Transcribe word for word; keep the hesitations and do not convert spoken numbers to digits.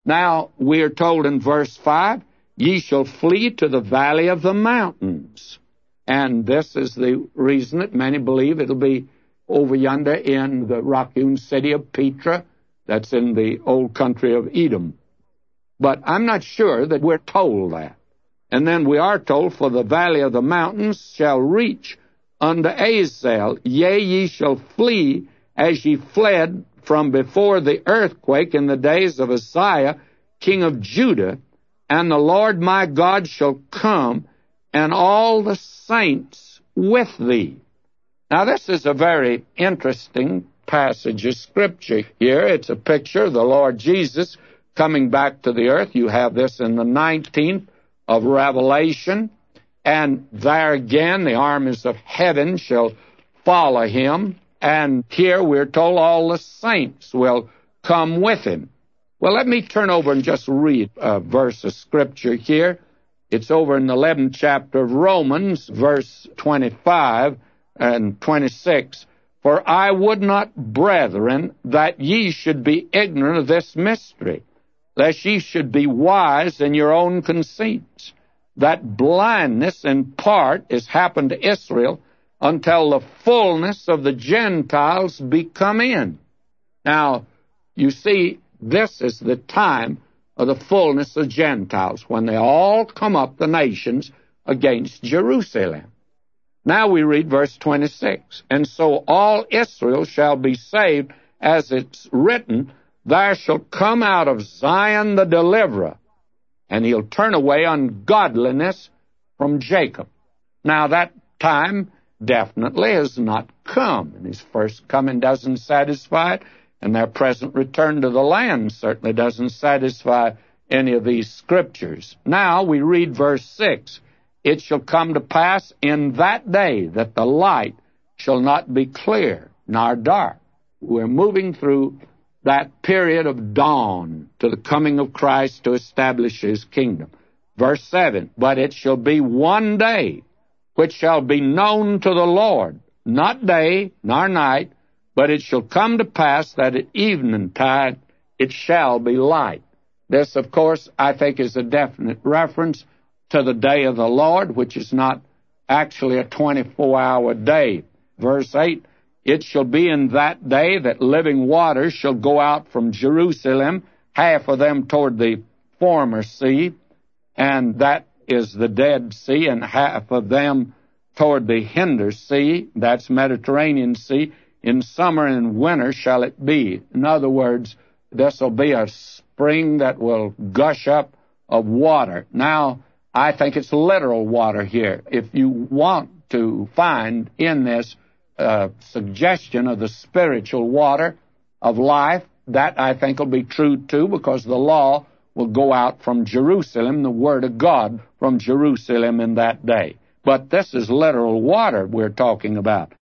Now, we are told in verse five, ye shall flee to the valley of the mountains. And this is the reason that many believe it'll be over yonder in the rock-hewn city of Petra, that's in the old country of Edom. But I'm not sure that we're told that. And then we are told, for the valley of the mountains shall reach unto Azel, yea, ye shall flee as ye fled from before the earthquake in the days of Uzziah, king of Judah, and the Lord my God shall come, and all the saints with thee. Now, this is a very interesting passage of Scripture here. It's a picture of the Lord Jesus coming back to the earth. You have this in the nineteenth of Revelation, and there again the armies of heaven shall follow him, and here we're told all the saints will come with him. Well, let me turn over and just read a verse of Scripture here. It's over in the eleventh chapter of Romans, verse twenty-five and twenty-six. For I would not, brethren, that ye should be ignorant of this mystery, lest ye should be wise in your own conceits, that blindness in part is happened to Israel until the fullness of the Gentiles be come in. Now, you see, this is the time of the fullness of Gentiles, when they all come up, the nations, against Jerusalem. Now we read verse twenty-six. And so all Israel shall be saved, as it's written, there shall come out of Zion the deliverer, and he'll turn away ungodliness from Jacob. Now that time definitely has not come, and his first coming doesn't satisfy it, and their present return to the land certainly doesn't satisfy any of these scriptures. Now we read verse six. It shall come to pass in that day that the light shall not be clear nor dark. We're moving through that period of dawn to the coming of Christ to establish his kingdom. Verse seven, but it shall be one day which shall be known to the Lord, not day nor night, but it shall come to pass that at eventide it shall be light. This, of course, I think is a definite reference to the day of the Lord, which is not actually a twenty-four hour day. Verse eight, it shall be in that day that living waters shall go out from Jerusalem, half of them toward the former sea, and that is the Dead Sea, and half of them toward the hinder sea, that's Mediterranean Sea. In summer and winter shall it be. In other words, this will be a spring that will gush up of water. Now, I think it's literal water here. If you want to find in this uh, suggestion of the spiritual water of life, that I think will be true too, because the law will go out from Jerusalem, the Word of God from Jerusalem in that day. But this is literal water we're talking about.